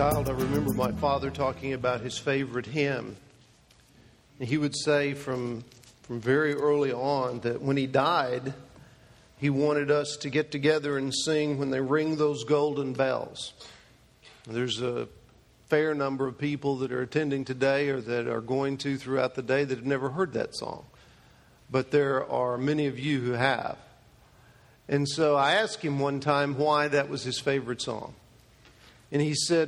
child, I remember my father talking about his favorite hymn. And he would say from very early on that when he died, he wanted us to get together and sing When They Ring Those Golden Bells. There's a fair number of people that are attending today or that are going to throughout the day that have never heard that song. But there are many of you who have. And so I asked him one time why that was his favorite song. And he said,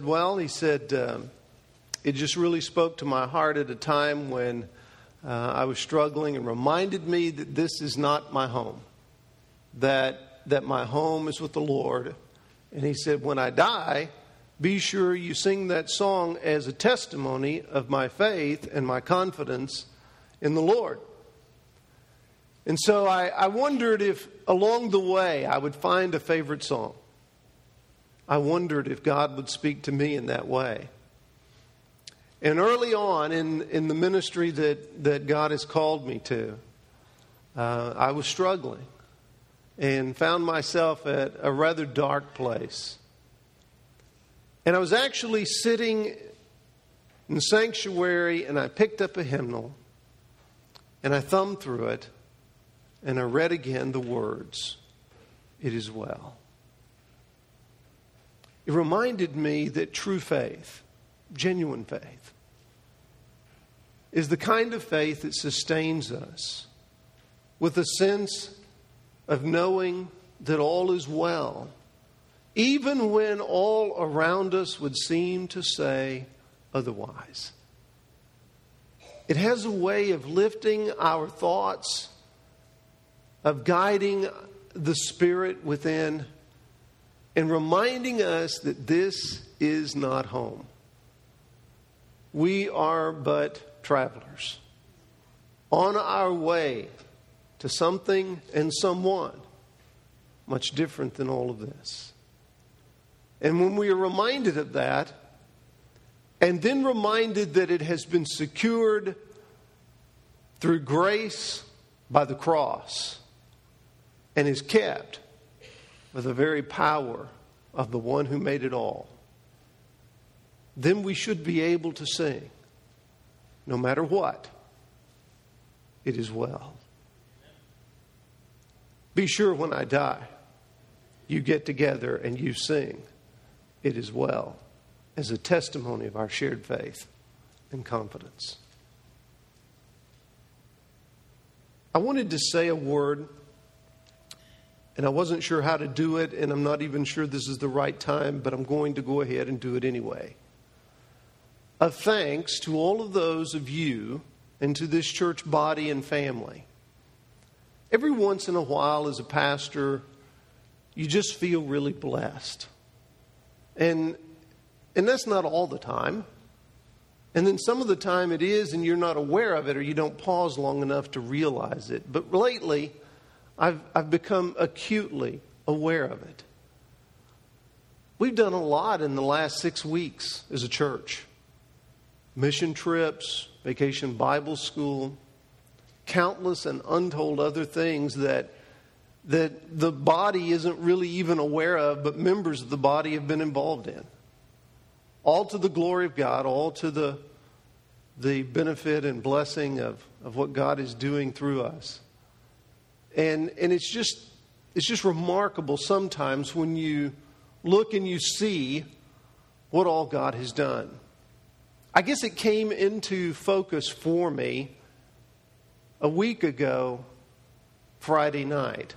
it just really spoke to my heart at a time when I was struggling and reminded me that this is not my home, that my home is with the Lord. And he said, when I die, be sure you sing that song as a testimony of my faith and my confidence in the Lord. And so I wondered if along the way I would find a favorite song. I wondered if God would speak to me in that way. And early on in the ministry that God has called me to, I was struggling and found myself at a rather dark place. And I was actually sitting in the sanctuary and I picked up a hymnal and I thumbed through it and I read again the words, "It is well." It reminded me that true faith, genuine faith, is the kind of faith that sustains us with a sense of knowing that all is well, even when all around us would seem to say otherwise. It has a way of lifting our thoughts, of guiding the spirit within, and reminding us that this is not home. We are but travelers on our way to something and someone much different than all of this. And when we are reminded of that, and then reminded that it has been secured through grace by the cross and is kept with the very power of the one who made it all, then we should be able to sing, no matter what, it is well. Be sure when I die, you get together and you sing, it is well, as a testimony of our shared faith and confidence. I wanted to say a word, and I wasn't sure how to do it, and I'm not even sure this is the right time, but I'm going to go ahead and do it anyway. Of thanks to all of those of you and to this church body and family. Every once in a while as a pastor, you just feel really blessed. And that's not all the time. And then some of the time it is, and you're not aware of it, or you don't pause long enough to realize it. But lately, I've become acutely aware of it. We've done a lot in the last 6 weeks as a church. Mission trips, Vacation Bible School, countless and untold other things that the body isn't really even aware of, but members of the body have been involved in. All to the glory of God, all to the benefit and blessing of what God is doing through us. And it's just remarkable sometimes when you look and you see what all God has done. I guess it came into focus for me a week ago, Friday night.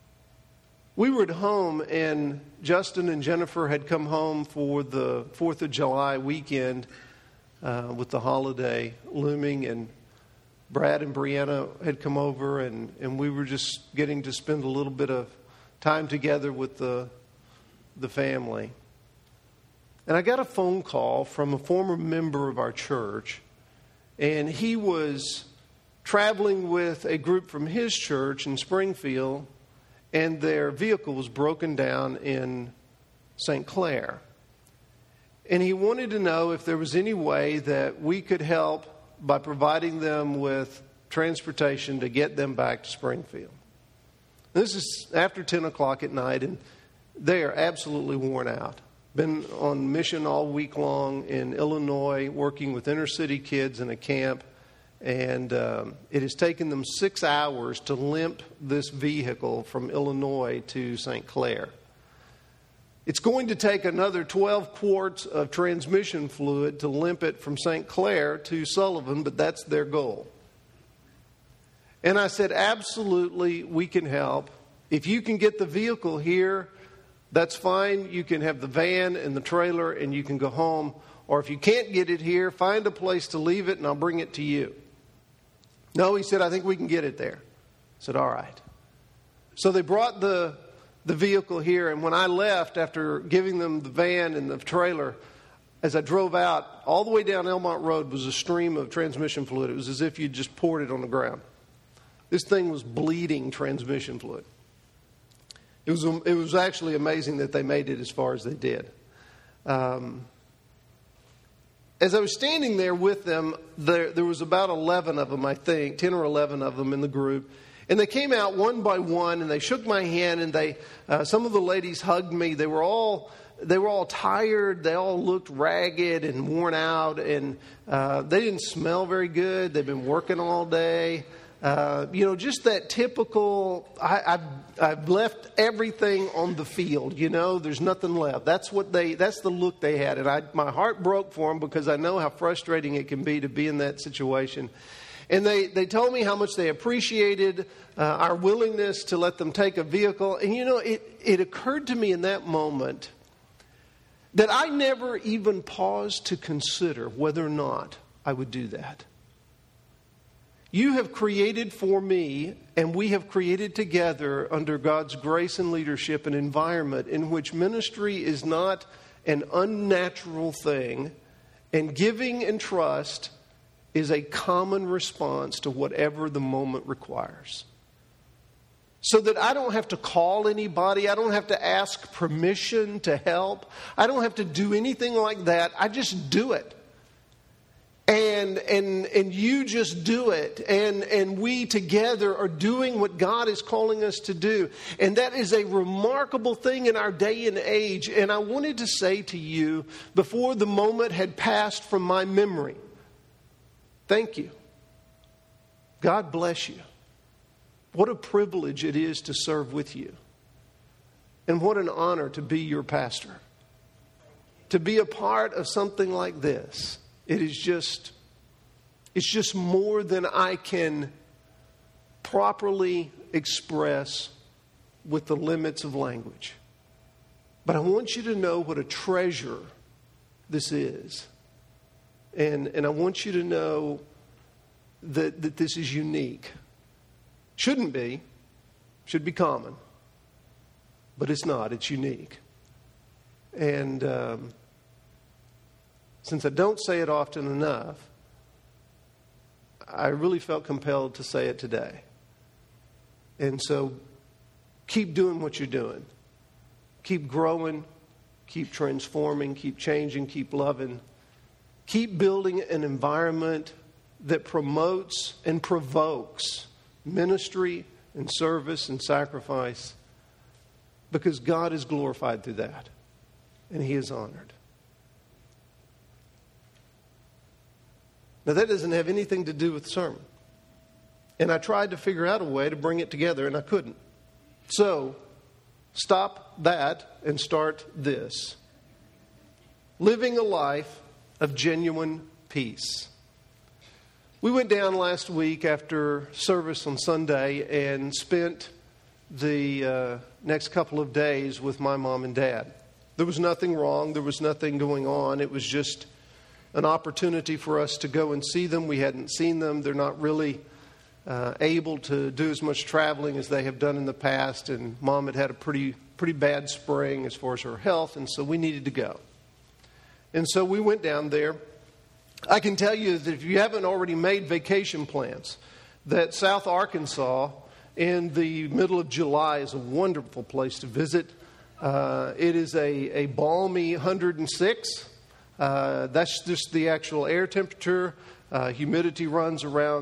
We were at home and Justin and Jennifer had come home for the 4th of July weekend with the holiday looming, and Brad and Brianna had come over, and we were just getting to spend a little bit of time together with the family. And I got a phone call from a former member of our church, and he was traveling with a group from his church in Springfield, and their vehicle was broken down in St. Clair. And he wanted to know if there was any way that we could help by providing them with transportation to get them back to Springfield. This is after 10 o'clock at night, and they are absolutely worn out. Been on mission all week long in Illinois, working with inner city kids in a camp. And it has taken them 6 hours to limp this vehicle from Illinois to St. Clair. It's going to take another 12 quarts of transmission fluid to limp it from St. Clair to Sullivan, but that's their goal. And I said, absolutely, we can help. If you can get the vehicle here, that's fine. You can have the van and the trailer and you can go home. Or if you can't get it here, find a place to leave it and I'll bring it to you. No, he said, I think we can get it there. I said, all right. So they brought the vehicle here, and when I left after giving them the van and the trailer, as I drove out, all the way down Elmont Road was a stream of transmission fluid. It was as if you just poured it on the ground. This thing was bleeding transmission fluid. It was actually amazing that they made it as far as they did. As I was standing there with them, there was about 11 of them, I think, 10 or 11 of them in the group. And they came out one by one, and they shook my hand, and some of the ladies hugged me. They were all tired. They all looked ragged and worn out, and they didn't smell very good. They'd been working all day. Just that typical, I've left everything on the field, there's nothing left. That's the look they had. And my heart broke for them because I know how frustrating it can be to be in that situation. And they told me how much they appreciated our willingness to let them take a vehicle. And it occurred to me in that moment that I never even paused to consider whether or not I would do that. You have created for me, and we have created together under God's grace and leadership an environment in which ministry is not an unnatural thing, and giving and trust is a common response to whatever the moment requires. So that I don't have to call anybody, I don't have to ask permission to help, I don't have to do anything like that, I just do it. And you just do it. And we together are doing what God is calling us to do. And that is a remarkable thing in our day and age. And I wanted to say to you, before the moment had passed from my memory, thank you. God bless you. What a privilege it is to serve with you. And what an honor to be your pastor. To be a part of something like this. It's just more than I can properly express with the limits of language. But I want you to know what a treasure this is. And I want you to know that this is unique. Shouldn't be. Should be common. But it's not. It's unique. And since I don't say it often enough, I really felt compelled to say it today. And so keep doing what you're doing. Keep growing. Keep transforming. Keep changing. Keep loving. Keep building an environment that promotes and provokes ministry and service and sacrifice, because God is glorified through that and He is honored. Now, that doesn't have anything to do with the sermon. And I tried to figure out a way to bring it together, and I couldn't. So, stop that and start this. Living a life of genuine peace. We went down last week after service on Sunday and spent the next couple of days with my mom and dad. There was nothing wrong. There was nothing going on. It was just an opportunity for us to go and see them. We hadn't seen them. They're not really able to do as much traveling as they have done in the past. And Mom had a pretty bad spring as far as her health, and so we needed to go. And so we went down there. I can tell you that if you haven't already made vacation plans, that South Arkansas in the middle of July is a wonderful place to visit. It is a balmy 106. That's just the actual air temperature. Humidity runs around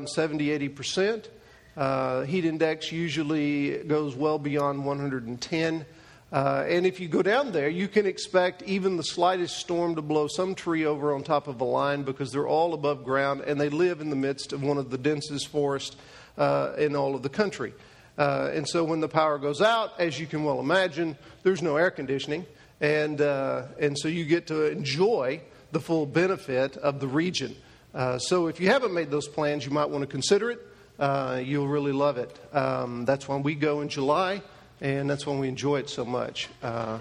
70-80%. Heat index usually goes well beyond 110. And if you go down there, you can expect even the slightest storm to blow some tree over on top of a line, because they're all above ground and they live in the midst of one of the densest forests in all of the country. And so when the power goes out, as you can well imagine, there's no air conditioning. And so you get to enjoy the full benefit of the region. So if you haven't made those plans, you might want to consider it. You'll really love it. That's when we go in July. And that's when we enjoy it so much.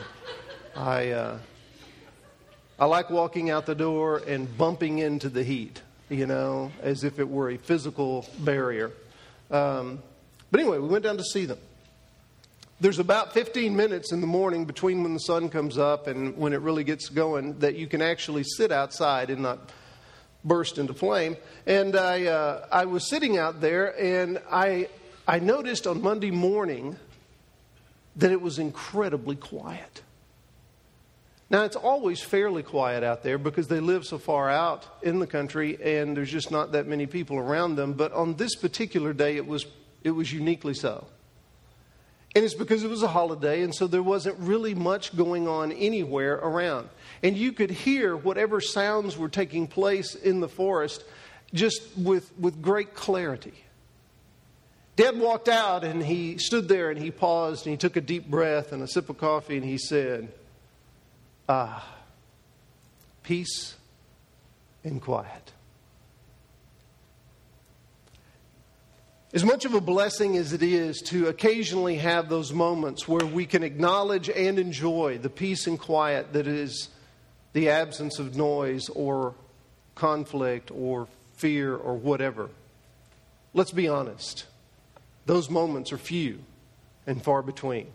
I like walking out the door and bumping into the heat, as if it were a physical barrier. But anyway, we went down to see them. There's about 15 minutes in the morning between when the sun comes up and when it really gets going that you can actually sit outside and not burst into flame. And I was sitting out there, and I noticed on Monday morning that it was incredibly quiet. Now, it's always fairly quiet out there because they live so far out in the country and there's just not that many people around them. But on this particular day, it was uniquely so. And it's because it was a holiday, and so there wasn't really much going on anywhere around. And you could hear whatever sounds were taking place in the forest just with great clarity. Dad walked out, and he stood there, and he paused, and he took a deep breath and a sip of coffee, and he said, peace and quiet. As much of a blessing as it is to occasionally have those moments where we can acknowledge and enjoy the peace and quiet that is the absence of noise or conflict or fear or whatever, let's be honest. Those moments are few and far between.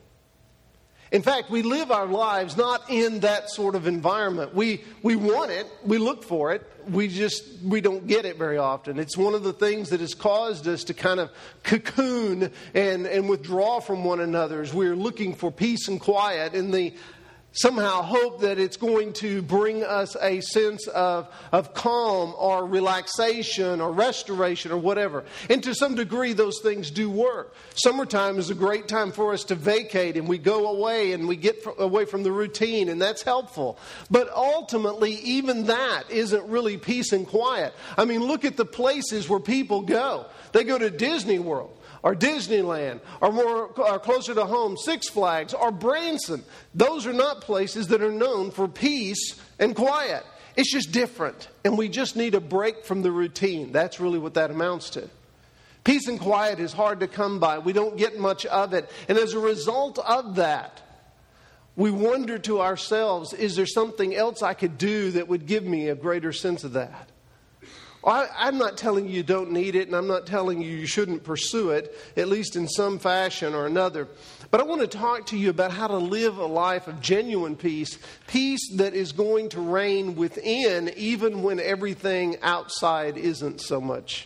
In fact, we live our lives not in that sort of environment. We want it. We look for it. We don't get it very often. It's one of the things that has caused us to kind of cocoon and withdraw from one another as we're looking for peace and quiet in the somehow hope that it's going to bring us a sense of calm or relaxation or restoration or whatever. And to some degree, those things do work. Summertime is a great time for us to vacate, and we go away and we get away from the routine, and that's helpful. But ultimately, even that isn't really peace and quiet. I mean, look at the places where people go. They go to Disney World, or Disneyland, or closer to home, Six Flags, or Branson. Those are not places that are known for peace and quiet. It's just different, and we just need a break from the routine. That's really what that amounts to. Peace and quiet is hard to come by. We don't get much of it, and as a result of that, we wonder to ourselves, is there something else I could do that would give me a greater sense of that? I'm not telling you don't need it, and I'm not telling you shouldn't pursue it, at least in some fashion or another. But I want to talk to you about how to live a life of genuine peace, peace that is going to reign within even when everything outside isn't so much.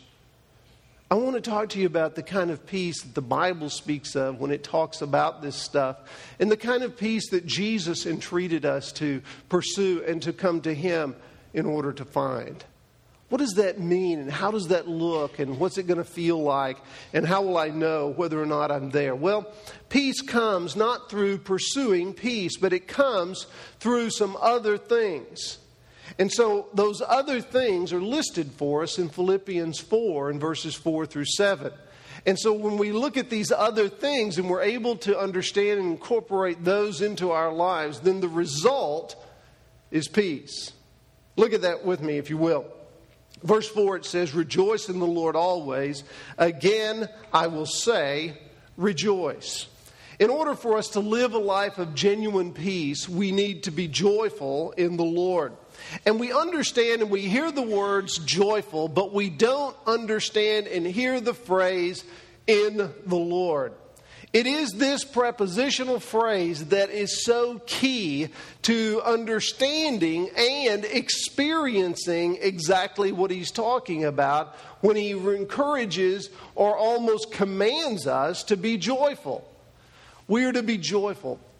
I want to talk to you about the kind of peace that the Bible speaks of when it talks about this stuff, and the kind of peace that Jesus entreated us to pursue and to come to Him in order to find. What does that mean, and how does that look, and what's it going to feel like, and how will I know whether or not I'm there? Well, peace comes not through pursuing peace, but it comes through some other things. And so those other things are listed for us in Philippians 4 in verses 4 through 7. And so when we look at these other things and we're able to understand and incorporate those into our lives, then the result is peace. Look at that with me, if you will. Verse 4, it says, rejoice in the Lord always. Again, I will say, rejoice. In order for us to live a life of genuine peace, we need to be joyful in the Lord. And we understand and we hear the words joyful, but we don't understand and hear the phrase in the Lord. It is this prepositional phrase that is so key to understanding and experiencing exactly what he's talking about when he encourages or almost commands us to be joyful. We are to be joyful.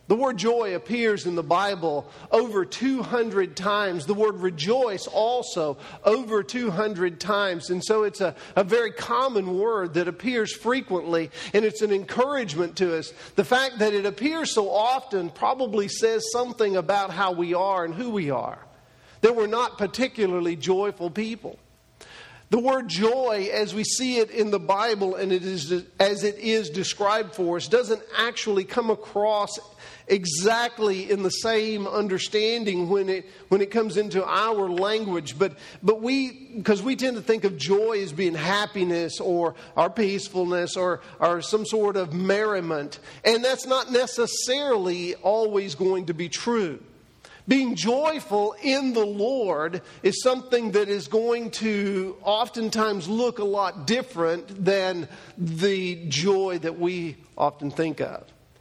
The word joy appears in the Bible over 200 times. The word rejoice also over 200 times. And so it's a very common word that appears frequently, and it's an encouragement to us. The fact that it appears so often probably says something about how we are and who we are, that we're not particularly joyful people. The word joy, as we see it in the Bible and as it is described for us, doesn't actually come across exactly in the same understanding when it comes into our language. But because we tend to think of joy as being happiness or our peacefulness or some sort of merriment. And that's not necessarily always going to be true. Being joyful in the Lord is something that is going to oftentimes look a lot different than the joy that we often think of.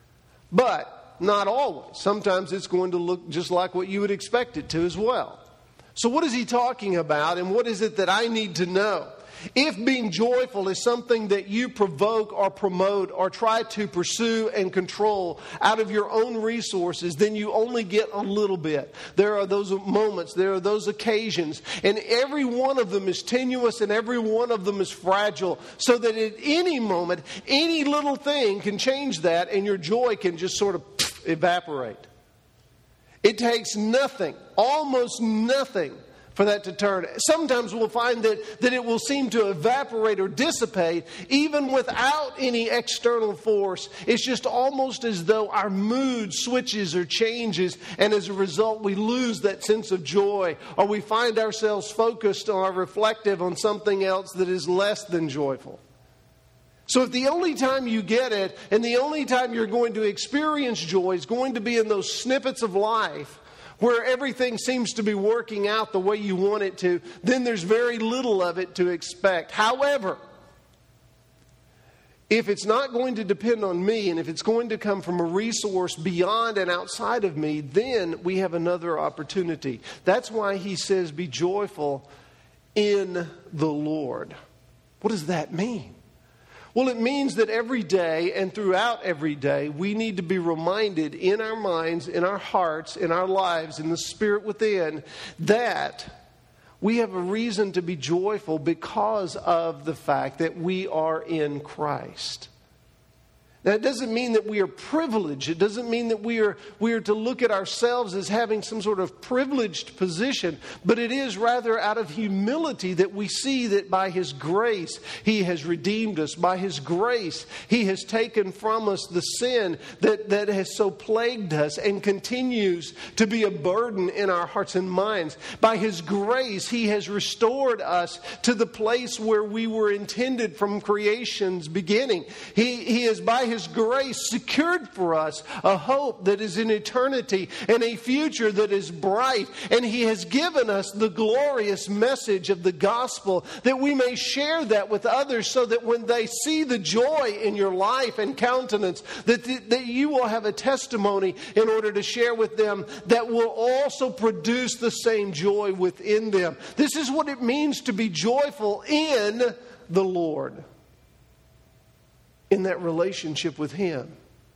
But not always. Sometimes it's going to look just like what you would expect it to as well. So what is he talking about, and what is it that I need to know? If being joyful is something that you provoke or promote or try to pursue and control out of your own resources, then you only get a little bit. There are those moments, there are those occasions, and every one of them is tenuous and every one of them is fragile, so that at any moment, any little thing can change that and your joy can just sort of evaporate. It takes nothing, almost nothing, for that to turn. Sometimes we'll find that it will seem to evaporate or dissipate even without any external force. It's just almost as though our mood switches or changes, and as a result we lose that sense of joy, or we find ourselves focused or reflective on something else that is less than joyful. So if the only time you get it and the only time you're going to experience joy is going to be in those snippets of life where everything seems to be working out the way you want it to, then there's very little of it to expect. However, if it's not going to depend on me, and if it's going to come from a resource beyond and outside of me, then we have another opportunity. That's why he says, be joyful in the Lord. What does that mean? Well, it means that every day and throughout every day, we need to be reminded in our minds, in our hearts, in our lives, in the spirit within, that we have a reason to be joyful because of the fact that we are in Christ. Now, it doesn't mean that we are privileged. It doesn't mean that we are to look at ourselves as having some sort of privileged position. But it is rather out of humility that we see that by His grace, He has redeemed us. By His grace, He has taken from us the sin that has so plagued us and continues to be a burden in our hearts and minds. By His grace, He has restored us to the place where we were intended from creation's beginning. He is by His grace secured for us a hope that is in eternity and a future that is bright. And He has given us the glorious message of the gospel that we may share that with others, so that when they see the joy in your life and countenance, that you will have a testimony in order to share with them that will also produce the same joy within them. This is what it means to be joyful in the Lord, in that relationship with Him.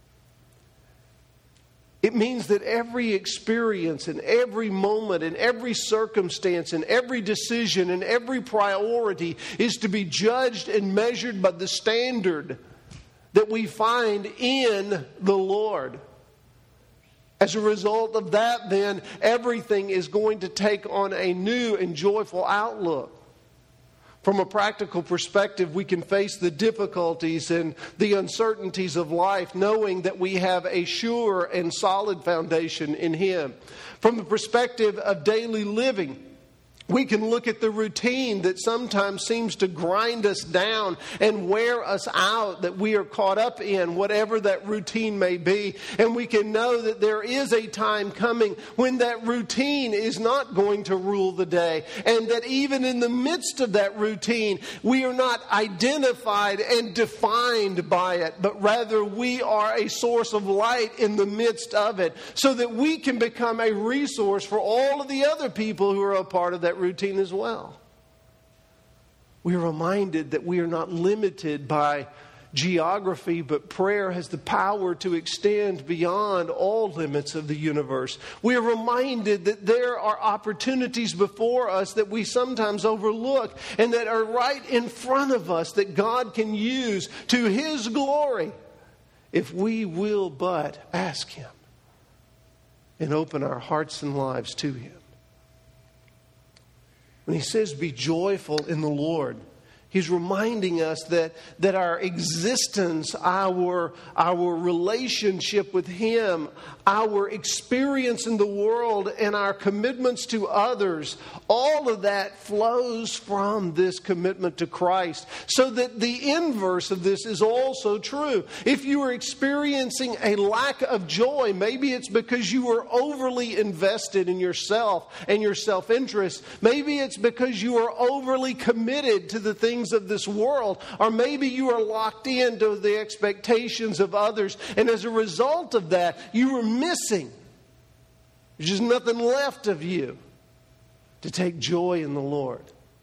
It means that every experience and every moment and every circumstance and every decision and every priority is to be judged and measured by the standard that we find in the Lord. As a result of that, then, everything is going to take on a new and joyful outlook. From a practical perspective, we can face the difficulties and the uncertainties of life knowing that we have a sure and solid foundation in Him. From the perspective of daily living, we can look at the routine that sometimes seems to grind us down and wear us out, that we are caught up in, whatever that routine may be. And we can know that there is a time coming when that routine is not going to rule the day. And that even in the midst of that routine, we are not identified and defined by it, but rather we are a source of light in the midst of it, so that we can become a resource for all of the other people who are a part of that routine as well. We are reminded that we are not limited by geography, but prayer has the power to extend beyond all limits of the universe. We are reminded that there are opportunities before us that we sometimes overlook and that are right in front of us that God can use to His glory if we will but ask Him and open our hearts and lives to Him. When He says, be joyful in the Lord, He's reminding us that our existence, our relationship with Him, our experience in the world, and our commitments to others, all of that flows from this commitment to Christ. So that the inverse of this is also true. If you are experiencing a lack of joy, maybe it's because you are overly invested in yourself and your self-interest. Maybe it's because you are overly committed to the things of this world, or maybe you are locked into the expectations of others, and as a result of that, you are missing. There's just nothing left of you to take joy in the Lord.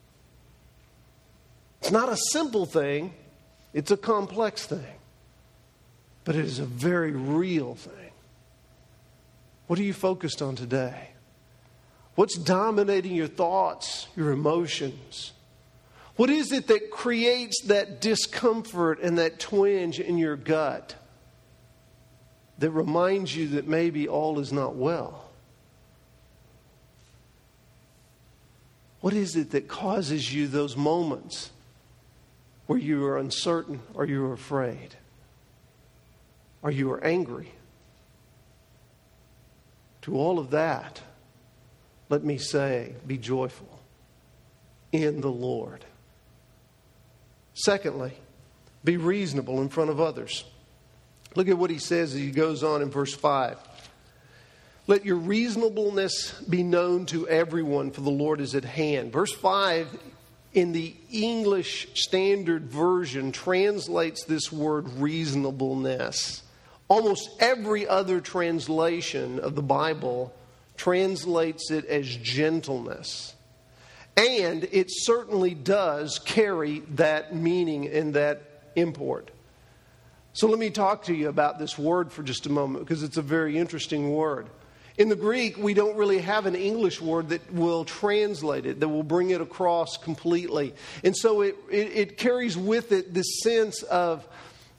It's not a simple thing, it's a complex thing, but it is a very real thing. What are you focused on today? What's dominating your thoughts, your emotions? What is it that creates that discomfort and that twinge in your gut that reminds you that maybe all is not well? What is it that causes you those moments where you are uncertain or you are afraid or you are angry? To all of that, let me say, be joyful in the Lord. Secondly, be reasonable in front of others. Look at what he says as he goes on in verse 5. Let your reasonableness be known to everyone, for the Lord is at hand. Verse 5 in the English Standard Version translates this word reasonableness. Almost every other translation of the Bible translates it as gentleness. And it certainly does carry that meaning and that import. So let me talk to you about this word for just a moment, because it's a very interesting word. In the Greek, we don't really have an English word that will translate it, that will bring it across completely. And so it carries with it this sense of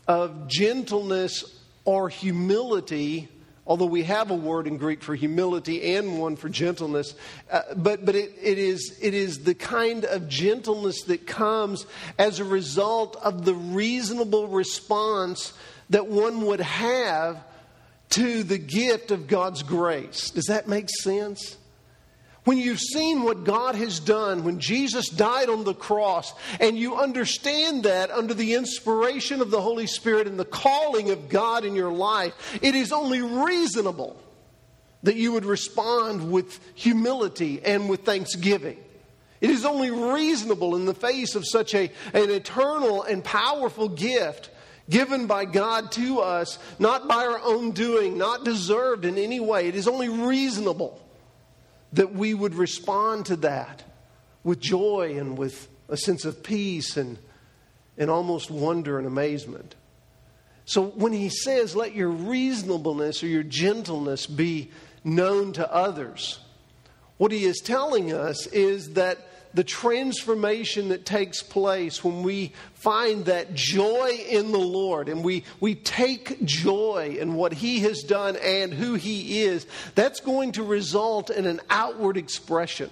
gentleness or humility. Although we have a word in Greek for humility and one for gentleness, but it is the kind of gentleness that comes as a result of the reasonable response that one would have to the gift of God's grace. Does that make sense? When you've seen what God has done, when Jesus died on the cross, and you understand that under the inspiration of the Holy Spirit and the calling of God in your life, it is only reasonable that you would respond with humility and with thanksgiving. It is only reasonable in the face of such an eternal and powerful gift given by God to us, not by our own doing, not deserved in any way. It is only reasonable that we would respond to that with joy and with a sense of peace and almost wonder and amazement. So when he says, let your reasonableness or your gentleness be known to others, what he is telling us is that the transformation that takes place when we find that joy in the Lord and we take joy in what He has done and who He is, that's going to result in an outward expression.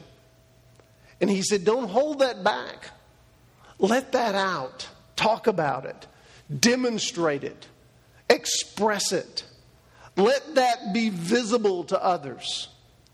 And he said, don't hold that back. Let that out. Talk about it. Demonstrate it. Express it. Let that be visible to others.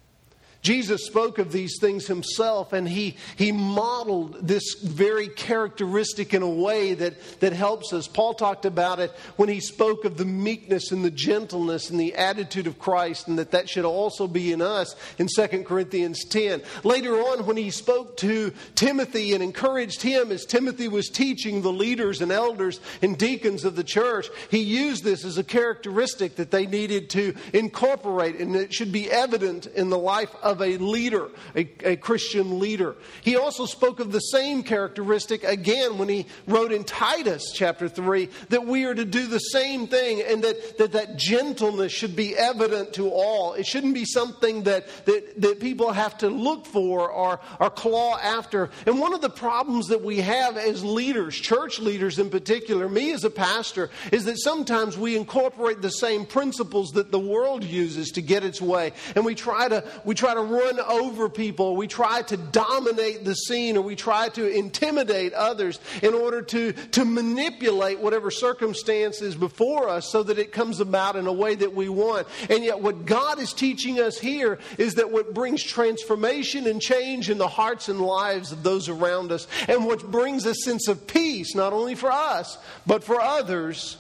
Jesus spoke of these things himself, and he modeled this very characteristic in a way that helps us. Paul talked about it when he spoke of the meekness and the gentleness and the attitude of Christ, and that should also be in us in 2 Corinthians 10. Later on, when he spoke to Timothy and encouraged him as Timothy was teaching the leaders and elders and deacons of the church, he used this as a characteristic that they needed to incorporate, and it should be evident in the life of of a leader, a Christian leader. He also spoke of the same characteristic again when he wrote in Titus chapter 3 that we are to do the same thing, and that gentleness should be evident to all. It shouldn't be something that people have to look for or claw after. And one of the problems that we have as leaders, church leaders in particular, me as a pastor, is that sometimes we incorporate the same principles that the world uses to get its way, and we try to run over people, we try to dominate the scene, or we try to intimidate others in order to manipulate whatever circumstance is before us so that it comes about in a way that we want. And yet what God is teaching us here is that what brings transformation and change in the hearts and lives of those around us, and what brings a sense of peace, not only for us, but for others,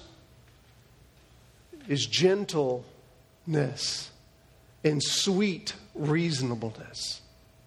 is gentleness and sweet reasonableness.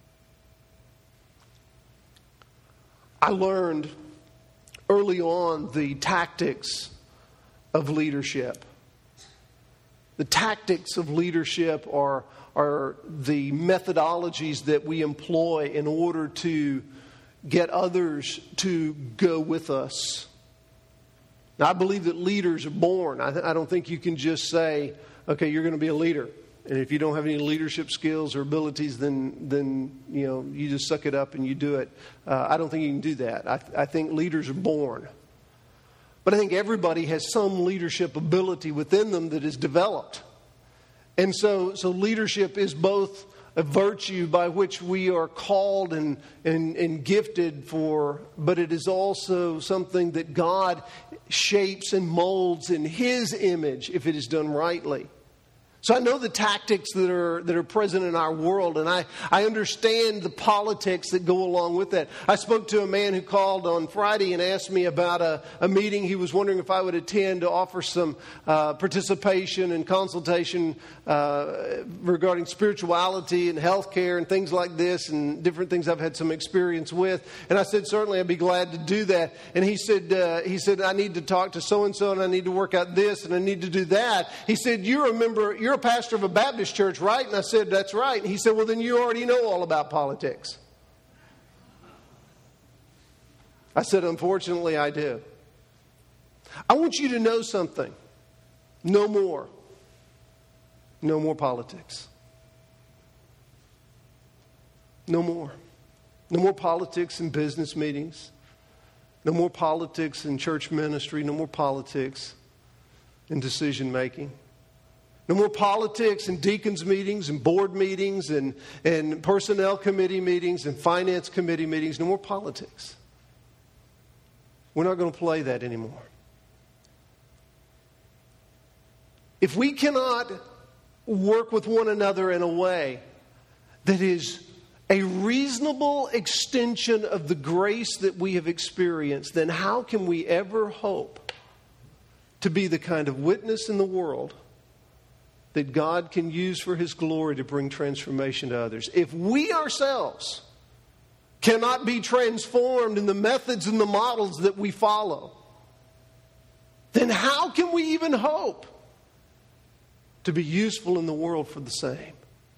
I learned early on the tactics of leadership. The tactics of leadership are the methodologies that we employ in order to get others to go with us. Now, I believe that leaders are born. I don't think you can just say, okay, you're going to be a leader. And if you don't have any leadership skills or abilities, then you just suck it up and you do it. I don't think you can do that. I think leaders are born. But I think everybody has some leadership ability within them that is developed. And so leadership is both a virtue by which we are called and gifted for, but it is also something that God shapes and molds in His image if it is done rightly. So I know the tactics that are present in our world, and I understand the politics that go along with that. I spoke to a man who called on Friday and asked me about a meeting. He was wondering if I would attend to offer some participation and consultation regarding spirituality and healthcare and things like this, and different things I've had some experience with. And I said, certainly I'd be glad to do that. And he said, I need to talk to so-and-so, and I need to work out this, and I need to do that. He said, you're a pastor of a Baptist church, right? And I said, that's right. And he said, well, then you already know all about politics. I said, unfortunately, I do. I want you to know something. No more. No more politics. No more. No more politics in business meetings. No more politics in church ministry. No more politics in decision making. No more politics in deacons meetings and board meetings and personnel committee meetings and finance committee meetings. No more politics. We're not going to play that anymore. If we cannot work with one another in a way that is a reasonable extension of the grace that we have experienced, then how can we ever hope to be the kind of witness in the world that God can use for His glory to bring transformation to others? If we ourselves cannot be transformed in the methods and the models that we follow, then how can we even hope to be useful in the world for the same?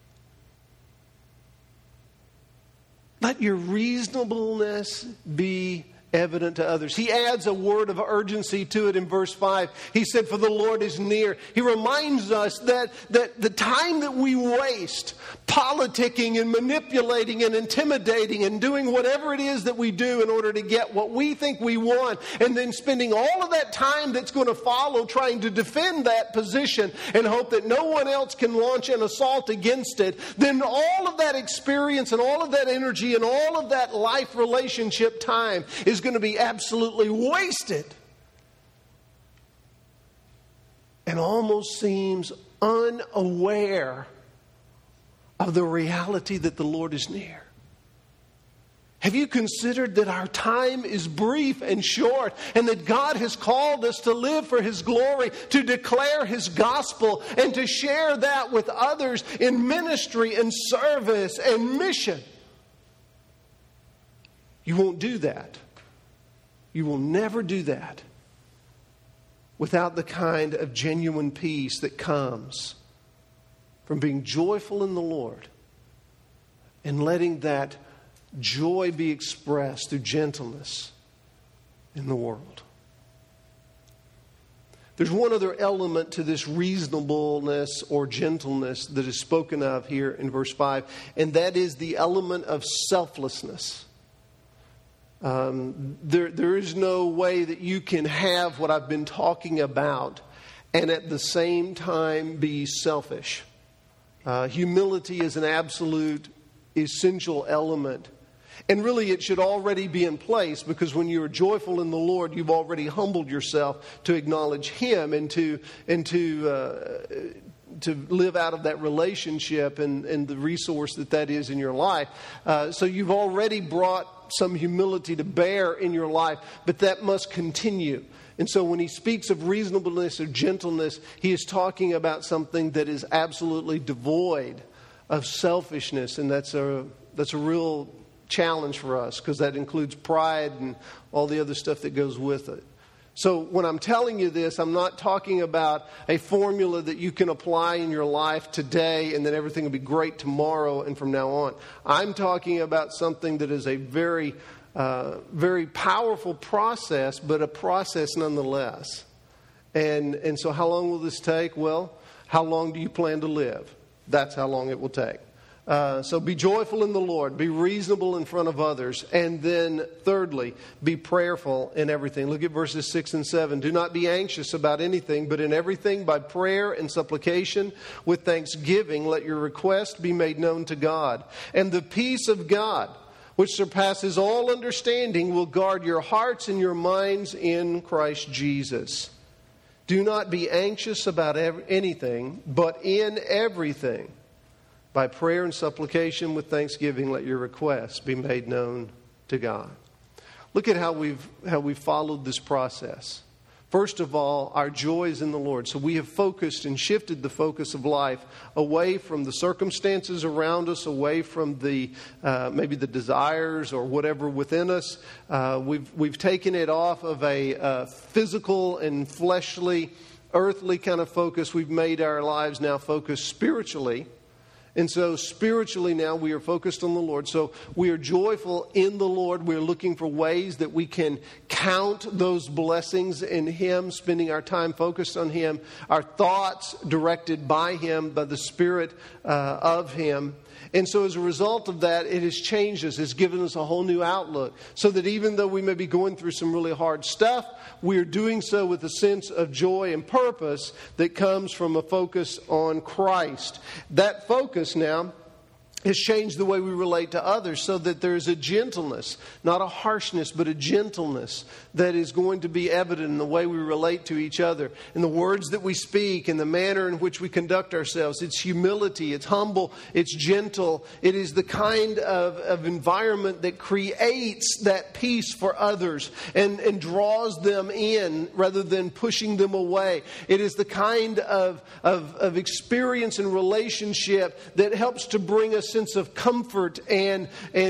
Let your reasonableness be evident to others. He adds a word of urgency to it in verse 5. He said, for the Lord is near. He reminds us that the time that we waste politicking and manipulating and intimidating and doing whatever it is that we do in order to get what we think we want, and then spending all of that time that's going to follow trying to defend that position and hope that no one else can launch an assault against it, then all of that experience and all of that energy and all of that life relationship time is going to be absolutely wasted, and almost seems unaware of the reality that the Lord is near. Have you considered that our time is brief and short, and that God has called us to live for His glory, to declare His gospel, and to share that with others in ministry and service and mission? You won't do that. You will never do that without the kind of genuine peace that comes from being joyful in the Lord and letting that joy be expressed through gentleness in the world. There's one other element to this reasonableness or gentleness that is spoken of here in verse 5, and that is the element of selflessness. There is no way that you can have what I've been talking about and at the same time be selfish. Humility is an absolute essential element. And really, it should already be in place, because when you're joyful in the Lord, you've already humbled yourself to acknowledge Him and to live out of that relationship and the resource that is in your life. So you've already brought some humility to bear in your life, but that must continue. And so when he speaks of reasonableness or gentleness, he is talking about something that is absolutely devoid of selfishness, and that's a real challenge for us, because that includes pride and all the other stuff that goes with it. So when I'm telling you this, I'm not talking about a formula that you can apply in your life today and then everything will be great tomorrow and from now on. I'm talking about something that is a very, very powerful process, but a process nonetheless. And so how long will this take? Well, how long do you plan to live? That's how long it will take. So be joyful in the Lord. Be reasonable in front of others. And then thirdly, be prayerful in everything. Look at verses 6 and 7. Do not be anxious about anything, but in everything by prayer and supplication with thanksgiving, let your request be made known to God. And the peace of God, which surpasses all understanding, will guard your hearts and your minds in Christ Jesus. Do not be anxious about anything, but in everything, by prayer and supplication with thanksgiving, let your requests be made known to God. Look at how we've followed this process. First of all, our joy is in the Lord. So we have focused and shifted the focus of life away from the circumstances around us, away from the maybe the desires or whatever within us. We've taken it off of a physical and fleshly, earthly kind of focus. We've made our lives now focus spiritually. And so spiritually now we are focused on the Lord. So we are joyful in the Lord. We're looking for ways that we can count those blessings in Him, spending our time focused on Him, our thoughts directed by Him, by the Spirit of Him. And so as a result of that, it has changed us. It's given us a whole new outlook. So that even though we may be going through some really hard stuff, we are doing so with a sense of joy and purpose that comes from a focus on Christ. That focus now has changed the way we relate to others, so that there's a gentleness, not a harshness, but a gentleness that is going to be evident in the way we relate to each other, in the words that we speak, in the manner in which we conduct ourselves. It's humility, it's humble, it's gentle. It is the kind of environment that creates that peace for others and draws them in rather than pushing them away. It is the kind of experience and relationship that helps to bring us sense of comfort and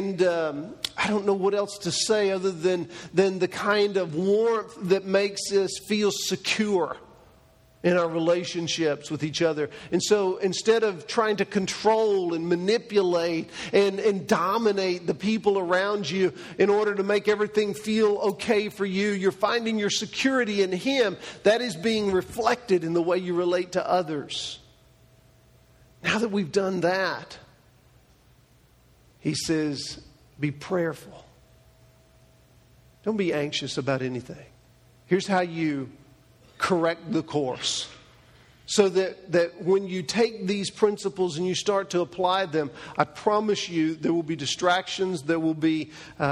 I don't know what else to say other than the kind of warmth that makes us feel secure in our relationships with each other. And so instead of trying to control and manipulate and dominate the people around you in order to make everything feel okay for you, you're finding your security in Him. That is being reflected in the way you relate to others. Now that we've done that, he says, be prayerful. Don't be anxious about anything. Here's how you correct the course. So that when you take these principles and you start to apply them, I promise you there will be distractions, there will be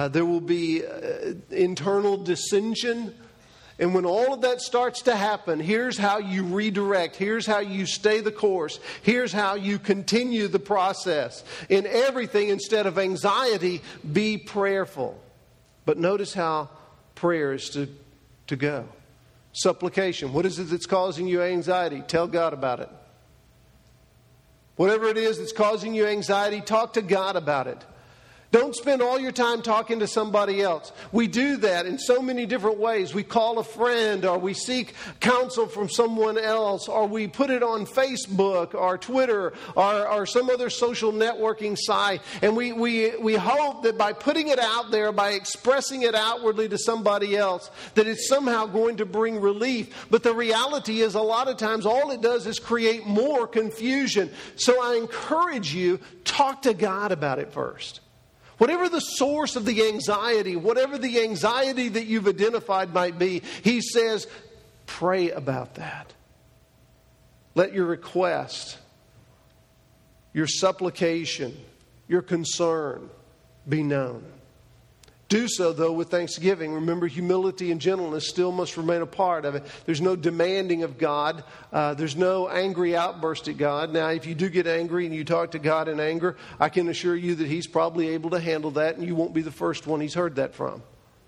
internal dissension. And when all of that starts to happen, here's how you redirect. Here's how you stay the course. Here's how you continue the process. In everything, instead of anxiety, be prayerful. But notice how prayer is to go. Supplication. What is it that's causing you anxiety? Tell God about it. Whatever it is that's causing you anxiety, talk to God about it. Don't spend all your time talking to somebody else. We do that in so many different ways. We call a friend, or we seek counsel from someone else, or we put it on Facebook or Twitter or some other social networking site. And we hope that by putting it out there, by expressing it outwardly to somebody else, that it's somehow going to bring relief. But the reality is, a lot of times all it does is create more confusion. So I encourage you, talk to God about it first. Whatever the source of the anxiety, whatever the anxiety that you've identified might be, He says, pray about that. Let your request, your supplication, your concern be known. Do so, though, with thanksgiving. Remember, humility and gentleness still must remain a part of it. There's no demanding of God. There's no angry outburst at God. Now, if you do get angry and you talk to God in anger, I can assure you that He's probably able to handle that, and you won't be the first one He's heard that from.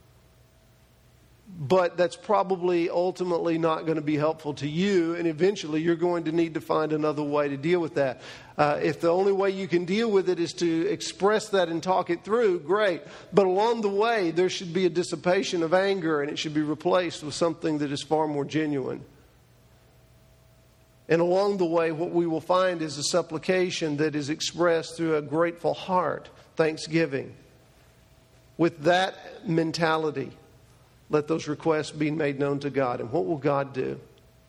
But that's probably ultimately not going to be helpful to you, and eventually you're going to need to find another way to deal with that. If the only way you can deal with it is to express that and talk it through, great. But along the way, there should be a dissipation of anger, and it should be replaced with something that is far more genuine. And along the way, what we will find is a supplication that is expressed through a grateful heart, thanksgiving. With that mentality, let those requests be made known to God. And what will God do?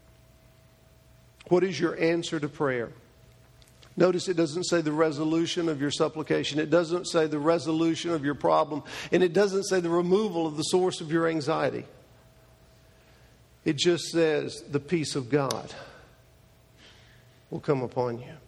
What is your answer to prayer? Notice it doesn't say the resolution of your supplication. It doesn't say the resolution of your problem. And it doesn't say the removal of the source of your anxiety. It just says the peace of God will come upon you.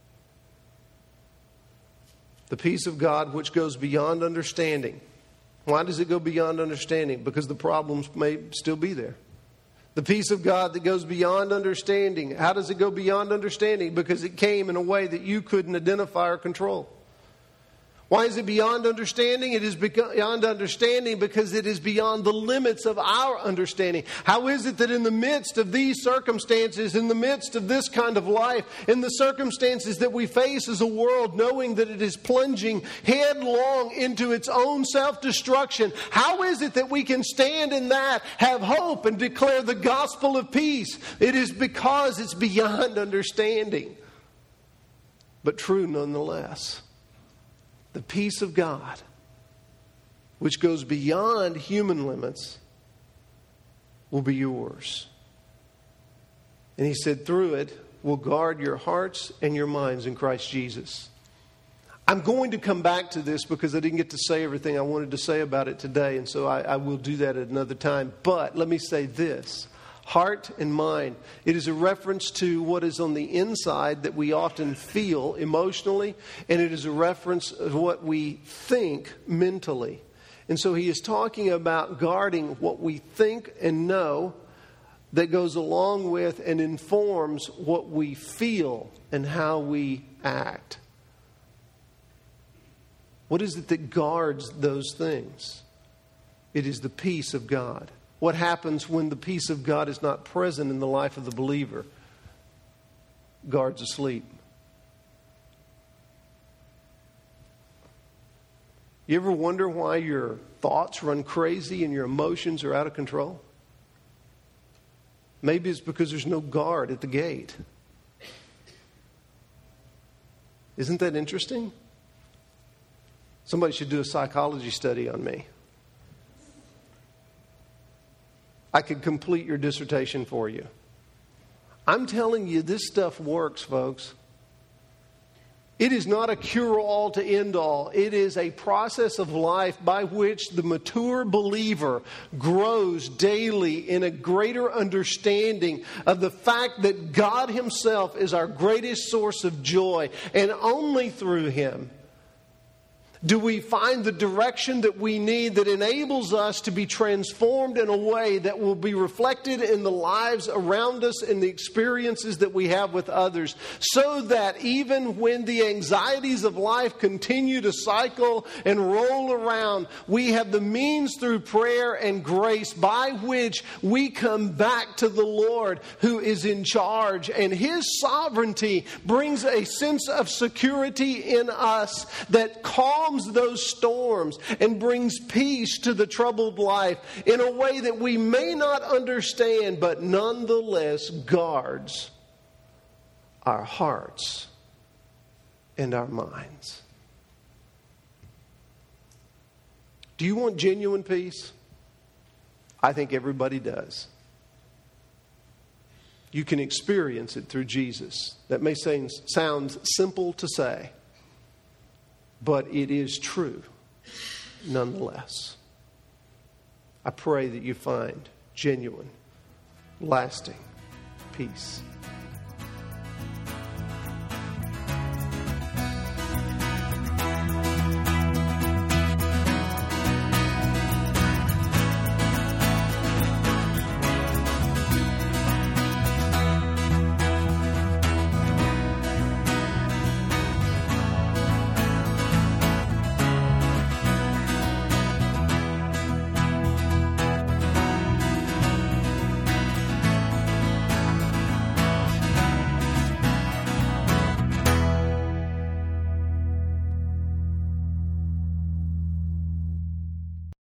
The peace of God which goes beyond understanding. Why does it go beyond understanding? Because the problems may still be there. The peace of God that goes beyond understanding. How does it go beyond understanding? Because it came in a way that you couldn't identify or control. Why is it beyond understanding? It is beyond understanding because it is beyond the limits of our understanding. How is it that in the midst of these circumstances, in the midst of this kind of life, in the circumstances that we face as a world, knowing that it is plunging headlong into its own self-destruction, how is it that we can stand in that, have hope, and declare the gospel of peace? It is because it's beyond understanding, but true nonetheless. The peace of God, which goes beyond human limits, will be yours. And He said, through it, will guard your hearts and your minds in Christ Jesus. I'm going to come back to this because I didn't get to say everything I wanted to say about it today, and so I will do that at another time. But let me say this. Heart and mind. It is a reference to what is on the inside that we often feel emotionally, and it is a reference to what we think mentally. And so He is talking about guarding what we think and know that goes along with and informs what we feel and how we act. What is it that guards those things? It is the peace of God. What happens when the peace of God is not present in the life of the believer? Guards asleep. You ever wonder why your thoughts run crazy and your emotions are out of control? Maybe it's because there's no guard at the gate. Isn't that interesting? Somebody should do a psychology study on me. I could complete your dissertation for you. I'm telling you, this stuff works, folks. It is not a cure-all to end all. It is a process of life by which the mature believer grows daily in a greater understanding of the fact that God Himself is our greatest source of joy, and only through Him do we find the direction that we need that enables us to be transformed in a way that will be reflected in the lives around us and the experiences that we have with others, so that even when the anxieties of life continue to cycle and roll around, we have the means through prayer and grace by which we come back to the Lord who is in charge, and His sovereignty brings a sense of security in us that causes calms those storms and brings peace to the troubled life in a way that we may not understand, but nonetheless guards our hearts and our minds. Do you want genuine peace? I think everybody does. You can experience it through Jesus. That may sound simple to say, but it is true nonetheless. I pray that you find genuine, lasting peace.